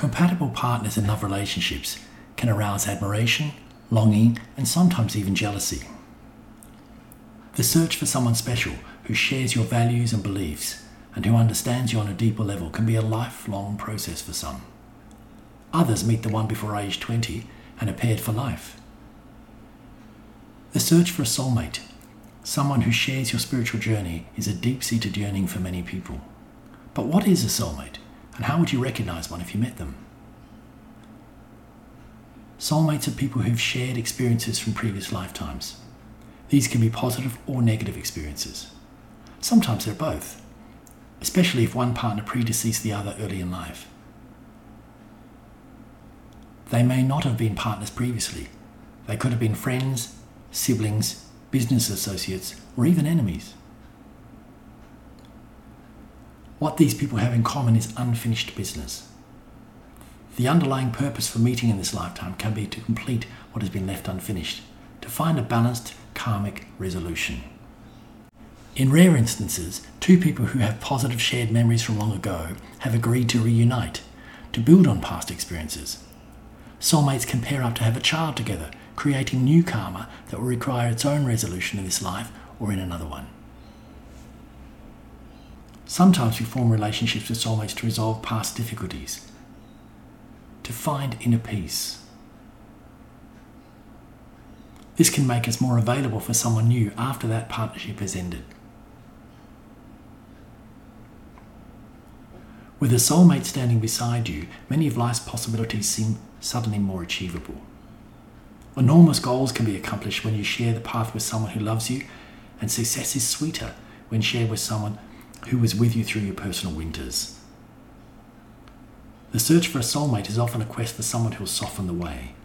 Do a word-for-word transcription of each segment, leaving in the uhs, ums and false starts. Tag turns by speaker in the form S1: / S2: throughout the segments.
S1: Compatible partners in love relationships can arouse admiration, longing, and sometimes even jealousy. The search for someone special who shares your values and beliefs and who understands you on a deeper level can be a lifelong process for some. Others meet the one before age twenty and are paired for life. The search for a soulmate, someone who shares your spiritual journey, is a deep-seated yearning for many people. But what is a soulmate, and how would you recognize one if you met them? Soulmates are people who've shared experiences from previous lifetimes. These can be positive or negative experiences. Sometimes they're both, especially if one partner predeceased the other early in life. They may not have been partners previously. They could have been friends, siblings, business associates, or even enemies. What these people have in common is unfinished business. The underlying purpose for meeting in this lifetime can be to complete what has been left unfinished, to find a balanced karmic resolution. In rare instances, two people who have positive shared memories from long ago have agreed to reunite, to build on past experiences. Soulmates can pair up to have a child together, creating new karma that will require its own resolution in this life or in another one. Sometimes we form relationships with soulmates to resolve past difficulties, to find inner peace. This can make us more available for someone new after that partnership has ended. With a soulmate standing beside you, many of life's possibilities seem suddenly more achievable. Enormous goals can be accomplished when you share the path with someone who loves you, and success is sweeter when shared with someone who was with you through your personal winters. The search for a soulmate is often a quest for someone who will soften the way.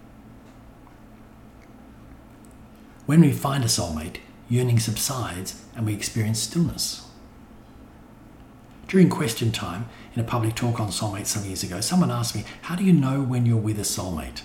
S1: When we find a soulmate, yearning subsides and we experience stillness. During question time, in a public talk on soulmates some years ago, someone asked me, "How do you know when you're with a soulmate?"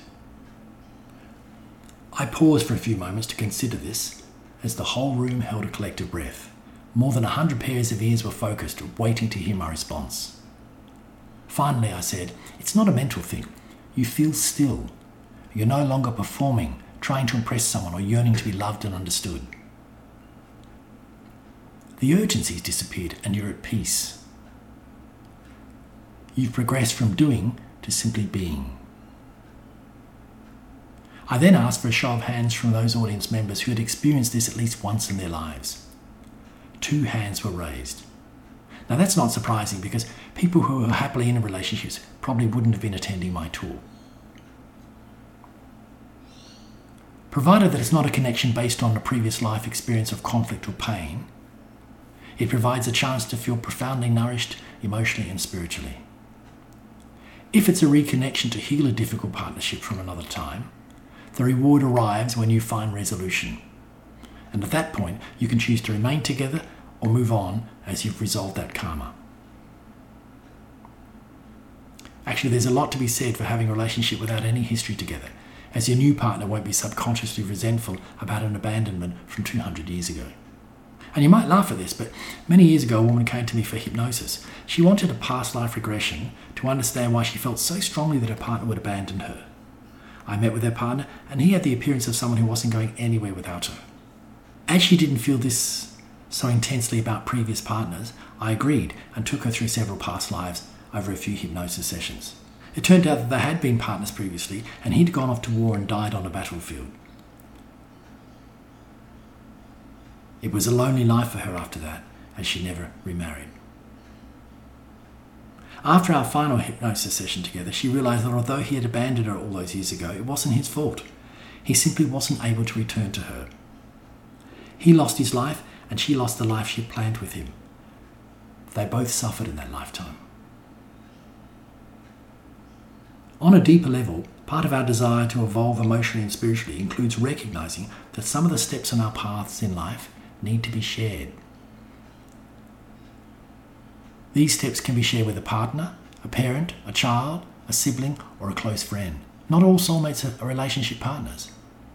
S1: I paused for a few moments to consider this, as the whole room held a collective breath. More than a hundred pairs of ears were focused, waiting to hear my response. Finally, I said, "It's not a mental thing. You feel still. You're no longer performing, trying to impress someone or yearning to be loved and understood. The urgency's disappeared and you're at peace. You've progressed from doing to simply being." I then asked for a show of hands from those audience members who had experienced this at least once in their lives. Two hands were raised. Now that's not surprising because people who are happily in relationships probably wouldn't have been attending my talk. Provided that it's not a connection based on a previous life experience of conflict or pain, it provides a chance to feel profoundly nourished emotionally and spiritually. If it's a reconnection to heal a difficult partnership from another time, the reward arrives when you find resolution. And at that point, you can choose to remain together or move on as you've resolved that karma. Actually, there's a lot to be said for having a relationship without any history together, as your new partner won't be subconsciously resentful about an abandonment from two hundred years ago. And you might laugh at this, but many years ago a woman came to me for hypnosis. She wanted a past life regression to understand why she felt so strongly that her partner would abandon her. I met with her partner, and he had the appearance of someone who wasn't going anywhere without her. As she didn't feel this so intensely about previous partners, I agreed and took her through several past lives over a few hypnosis sessions. It turned out that they had been partners previously, and he'd gone off to war and died on a battlefield. It was a lonely life for her after that, as she never remarried. After our final hypnosis session together, she realised that although he had abandoned her all those years ago, it wasn't his fault. He simply wasn't able to return to her. He lost his life, and she lost the life she had planned with him. They both suffered in that lifetime. On a deeper level, part of our desire to evolve emotionally and spiritually includes recognising that some of the steps on our paths in life need to be shared. These steps can be shared with a partner, a parent, a child, a sibling, or a close friend. Not all soulmates are relationship partners.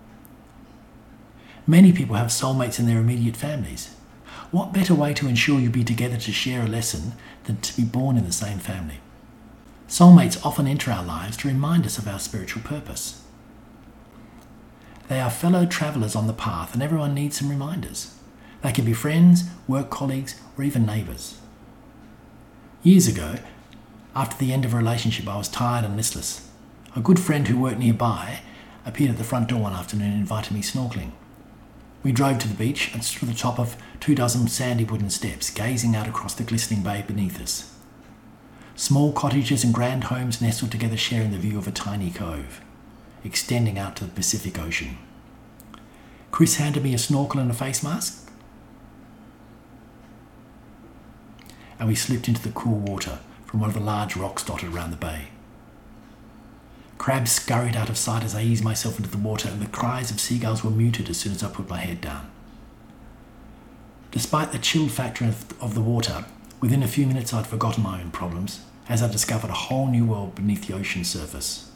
S1: Many people have soulmates in their immediate families. What better way to ensure you'll be together to share a lesson than to be born in the same family? Soulmates often enter our lives to remind us of our spiritual purpose. They are fellow travellers on the path, and everyone needs some reminders. They can be friends, work colleagues, or even neighbours. Years ago, after the end of a relationship, I was tired and listless. A good friend who worked nearby appeared at the front door one afternoon and invited me snorkelling. We drove to the beach and stood at the top of two dozen sandy wooden steps, gazing out across the glistening bay beneath us. Small cottages and grand homes nestled together, sharing the view of a tiny cove, extending out to the Pacific Ocean. Chris handed me a snorkel and a face mask, and we slipped into the cool water from one of the large rocks dotted around the bay. Crabs scurried out of sight as I eased myself into the water, and the cries of seagulls were muted as soon as I put my head down. Despite the chill factor of the water, within a few minutes I'd forgotten my own problems, as I discovered a whole new world beneath the ocean surface.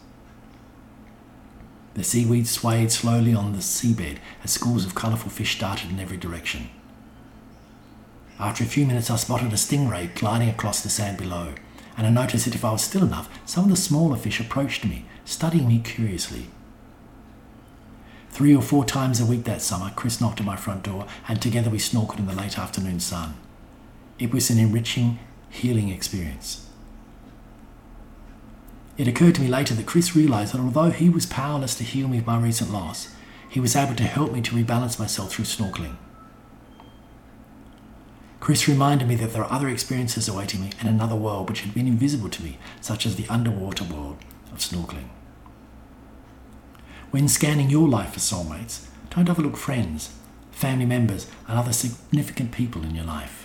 S1: The seaweed swayed slowly on the seabed as schools of colourful fish darted in every direction. After a few minutes I spotted a stingray gliding across the sand below, and I noticed that if I was still enough, some of the smaller fish approached me, studying me curiously. Three or four times a week that summer, Chris knocked at my front door, and together we snorkeled in the late afternoon sun. It was an enriching, healing experience. It occurred to me later that Chris realised that although he was powerless to heal me of my recent loss, he was able to help me to rebalance myself through snorkelling. Chris reminded me that there are other experiences awaiting me in another world which had been invisible to me, such as the underwater world of snorkelling. When scanning your life for soulmates, don't overlook friends, family members, and other significant people in your life.